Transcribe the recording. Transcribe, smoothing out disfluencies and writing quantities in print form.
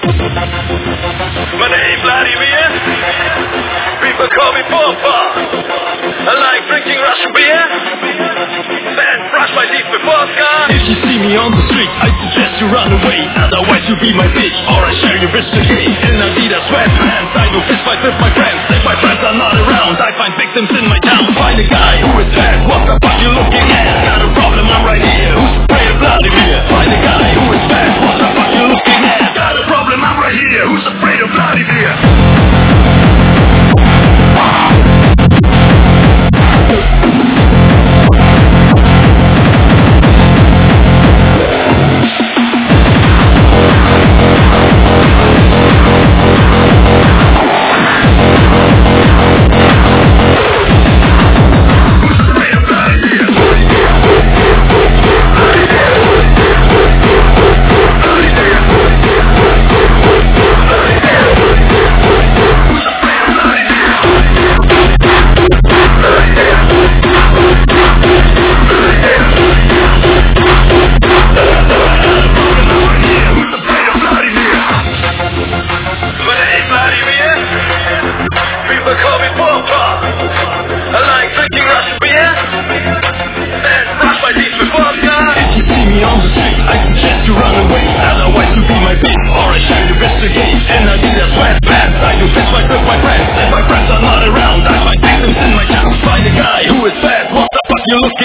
My name Vladimir. People call me Papa. I like drinking Russian beer. Then brush my teeth with vodka. If you see me on the street, I suggest you run away. Otherwise you be my bitch, or I share your bitch today. In Adidas sweatpants, I do fist fight with my friends. If my friends are not around, I find victims in my town. Find a guy who is fat, what the fuck you looking at? Got a problem, I'm right here. Who's afraid of Vladimir? Find a guy who is fat, what the fuck you looking at? Got a problem, I'm right here. Who's afraid of Vladimir? You look